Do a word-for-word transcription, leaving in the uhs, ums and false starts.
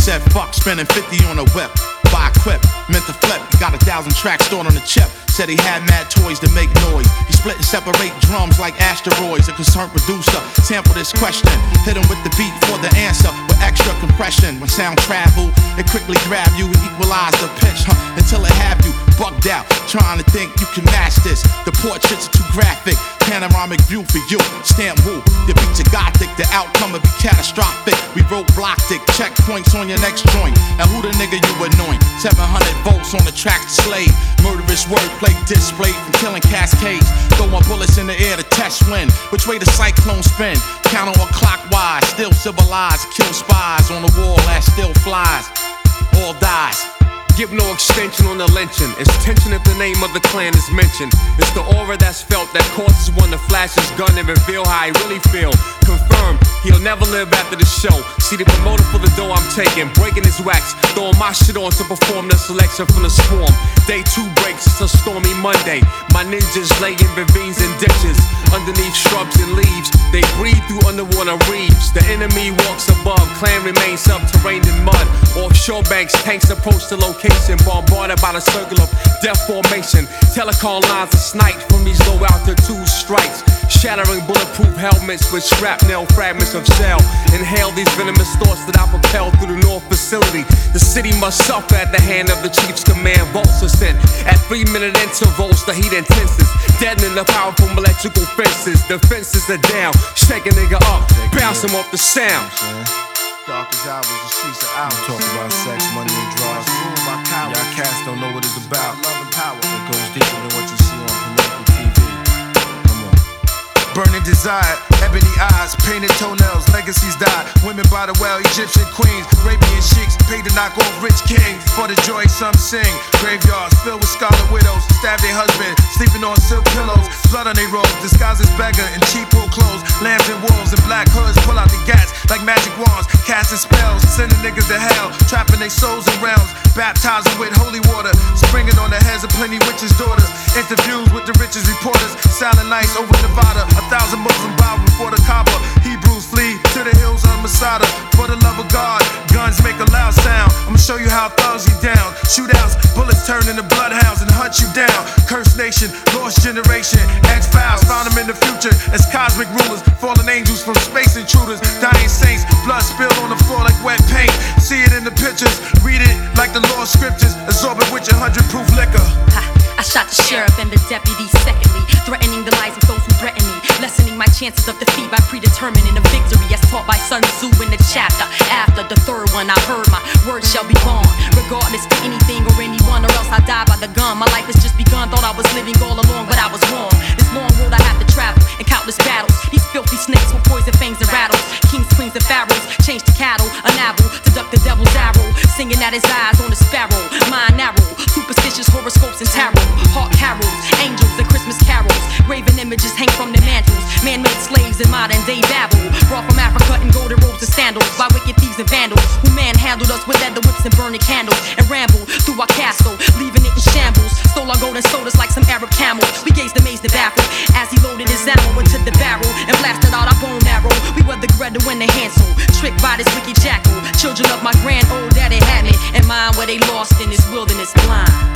said fuck spending fifty on a whip. Buy a quip, meant to flip. He got a thousand tracks stored on the chip. Said he had mad toys to make noise. He split and separate drums like asteroids. A concerned producer sampled this question. Hit him with the beat for the answer with extra compression. When sound travel, it quickly grab you and equalize the pitch, huh, until it have you bugged out, trying to think you can match this. The portraits are too graphic. Panoramic view for you. Stamp woo. The beats are gothic. The outcome will be catastrophic. We wrote blocked it. Checkpoints on your next joint. And who the nigga you annoying? seven hundred volts on the track to slave. Murderous wordplay displayed from killing cascades. Throwing bullets in the air to test wind. Which way the cyclone spin? Count on clockwise. Still civilized. Kill spies on the wall that still flies. All dies. Give no extension on the lynching. It's tension if the name of the clan is mentioned. It's the aura that's felt that causes one to flash his gun and reveal how he really feel. Confirm, he'll never live after the show. See the promoter for the dough I'm taking, breaking his wax, throwing my shit on to perform the selection from the swarm. Day two breaks, it's a stormy Monday. My ninjas lay in ravines and ditches, underneath shrubs and leaves. They breathe through underwater reefs. The enemy walks above, clan remains subterranean in mud. Offshore banks, tanks approach the location. Bombarded by the circle of death formation. Telecom lines are sniped from these low altitude strikes, shattering bulletproof helmets with shrapnel fragments of shell. Inhale these venomous thoughts that I propel through the north facility. The city must suffer at the hand of the chief's command. Bolts are sent at three minute intervals. The heat intenses, deadening the powerful electrical fences. The fences are down, shake a nigga up, bounce him off the sound. Darkest hours, the streets are out. Talk about sex, money, and drugs. Y'all cats don't know what it's about. Love and power. It goes deeper than what you see on political T V. Come on. Burning desire, ebony eyes, painted toenails, legacies die. Women by the well, Egyptian queens, Arabian sheiks, paid to knock off rich kings. For the joy some sing. Graveyards filled with scarlet widows, stab their husband, sleeping on silk pillows. Blood on their robes, disguised as beggar in cheap wool clothes. Lambs and wolves and black hoods pull out the gats like magic wands, casting spells, sending niggas to hell, trapping their souls in realms, baptizing with holy water, springing on the heads of plenty witches' daughters. Interviews with the richest reporters, silent nights over Nevada. A thousand Muslims bow before the Kaaba. Hebrews flee to the hills of Masada. For the love of God, guns make a loud sound. I'ma show you how thugs get down. Shootouts, bullets turn into bloodhounds and hunt you down. Cursed nation, lost generation. X-Files found them in the future as cosmic rulers, fallen angels from space intruders, dying saints, blood spilled on the floor like wet paint. See it in the pictures, read it like the Lord scriptures, absorb it with your hundred proof liquor. Ha, I shot the sheriff and the deputy secondly, threatening the lives of those who threaten me, lessening my chances of defeat by predetermining a victory as taught by Sun Tzu in the chapter. After the third one, I heard my words shall be gone, regardless to anything or anyone, or else I die by the gun. My life has just begun, thought I was living all along, but I was wrong. This long road I have to travel, and countless battles. These filthy snakes with poison fangs and rattles. Kings, queens, and pharaohs, change to cattle, unravel, to duck the devil's arrow. Singing at his eyes on a sparrow, mind narrow, superstitious horoscopes and tarot. Heart carols, angels and Christmas carols. Graven images hang from the mantles. Man-made slaves in modern day Babel, brought from Africa in golden robes and sandals by wicked thieves and vandals who manhandled us with leather whips and burning candles and rambled through our castle, leaving it in shambles. Stole our golden sodas like some Arab camels. We gazed amazed and baffled as he loaded his ammo into the barrel and blasted out our bone marrow. We were the Greta when the Hansel, tricked by this wicked jackal. Children of my grand old daddy had me, and mine where they lost in this wilderness blind.